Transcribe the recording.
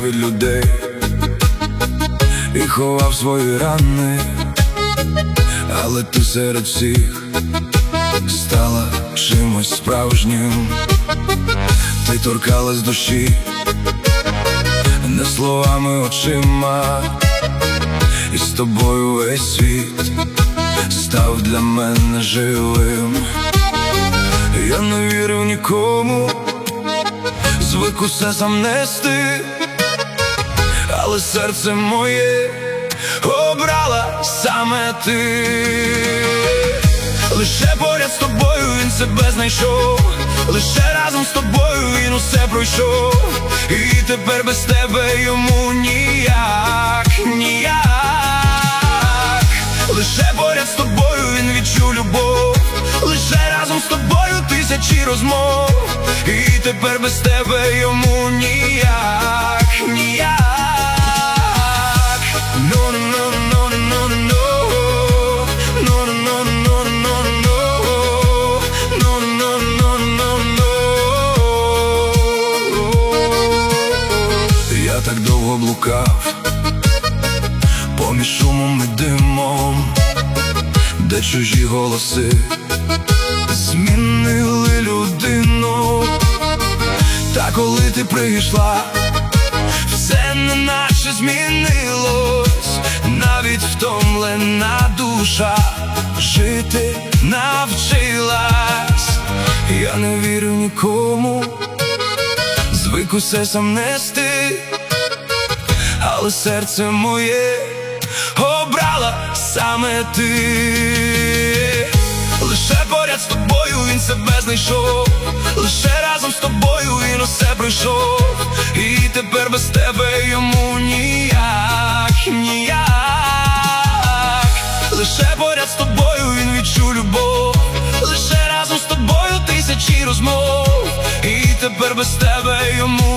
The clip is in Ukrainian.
від людей і ховав свої рани, але ти серед всіх стала чимось справжнім. Ти торкалась душі не словами, очима, і з тобою весь світ став для мене живим. Я не вірив нікому, звик усе сам нести, але серце моє обрала саме ти. Лише поряд з тобою він себе знайшов, лише разом з тобою він усе пройшов, і тепер без тебе йому ніяк, ніяк. Лише поряд з тобою він відчув любов, лише разом з тобою тисячі розмов, і тепер без тебе йому ніяк, ніяк. Я так довго блукав поміж шумом і димом, де чужі голоси змінили людину. Та коли ти прийшла, все неначе змінилось, навіть втомлена душа жити навчилась. Я не вірю нікому, звик усе сам нести, але серце моє обрала саме ти. Лише поряд з тобою він себе знайшов, лише разом з тобою він усе пройшов, і тепер без тебе йому ніяк, ніяк. Лише поряд з тобою він відчув любов, лише разом з тобою тисячі розмов, і тепер без тебе йому